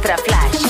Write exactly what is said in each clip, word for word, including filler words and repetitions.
l'Extra Flash.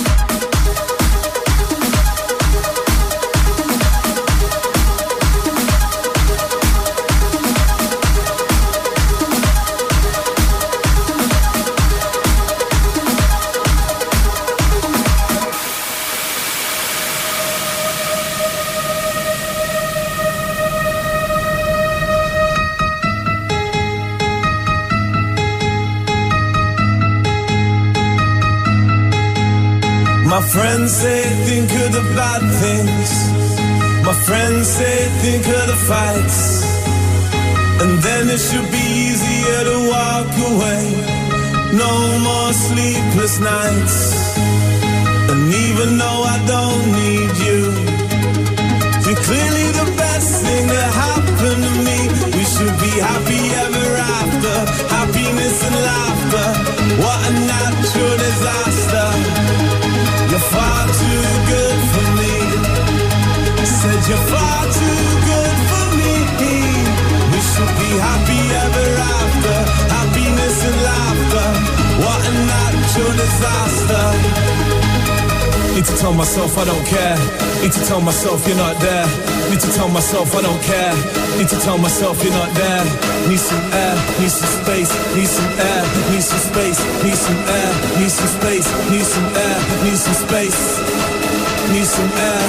My friends say think of the bad things. My friends say think of the fights. And then it should be easier to walk away. No more sleepless nights. And even though I don't need you, you're clearly the best thing that happened to me. We should be happy ever after. Happiness and laughter. What a natural disaster. You're far too good for me. Said you're far too good for me. We should be happy ever after. Happiness and laughter. What a natural disaster. Need to tell myself I don't care. Need to tell myself you're not there. Need to tell myself I don't care. Need to tell myself you're not there. Need some air, need some space, need some air, need some space, need some air, need some space, need some air, need some space, need some air.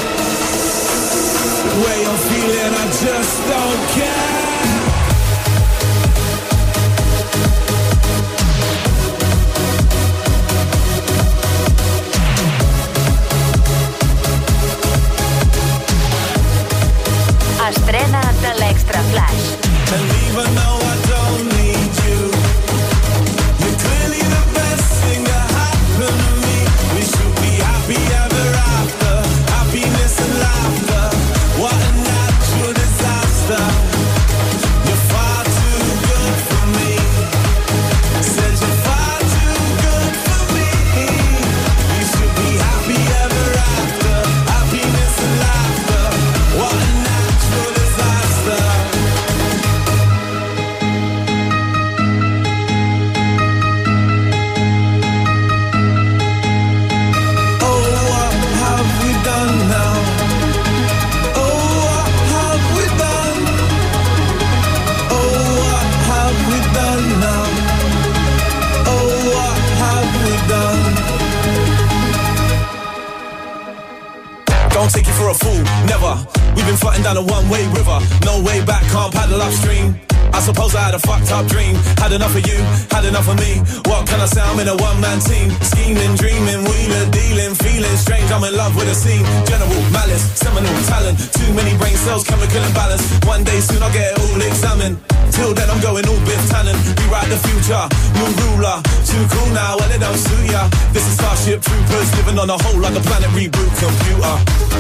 The way I'm feeling, I just don't care. Estrena de l'Extra Flash. And even though I don't need you, you're clearly the best thing that happened to me. We should be happy ever after. Happiness and laughter. What a natural disaster. You're far too good for me. Said you're far too good for me. We should be happy ever after. Happiness and laughter. What a natural disaster. Oh, what have we done now? Oh, what have we done? Oh, what have we done now? Oh, what have we done? Don't take it for a fool, never. We've been fighting down a one-way river. No way back, can't paddle upstream. I suppose I had a fucked up dream. Had enough of you, had enough of me. What can I say, I'm in a one-man team. Scheming, dreaming, wheeling, dealing, feeling strange. I'm in love with a scene. General malice, seminal talent. Too many brain cells, chemical imbalance. One day soon I'll get it all examined. Till then I'm going all Biff Tannen. Rewrite the future, new ruler. Too cool now, well it don't suit ya. This is Starship Troopers, living on a whole like a planet reboot computer.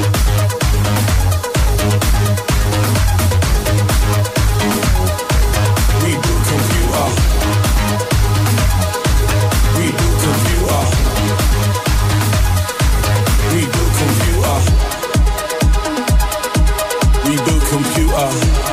Reboot computer. Reboot computer. Reboot computer. Reboot computer.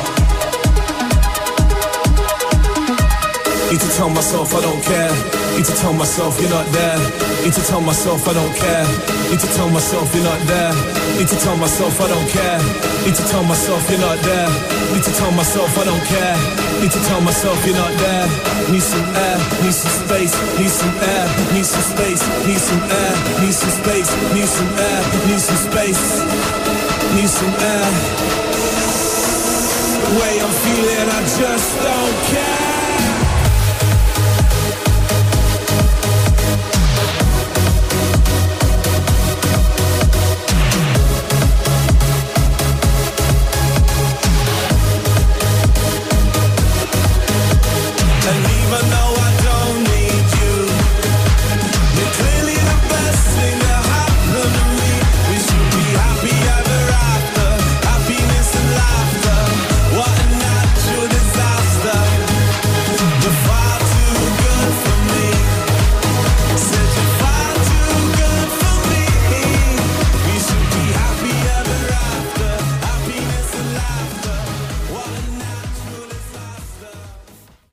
Need to tell myself I don't care. Need to tell myself you're not there. Need to tell myself I don't care. Need to tell myself you're not there. Need to tell myself I don't care. Need to tell myself you're not there. Need to tell myself I don't care. Need to tell myself you're not there. Need some air, need some space, need some air, need some space, need some air, need some space, need some air, need some space, need some air. The way I'm feeling, I just don't care.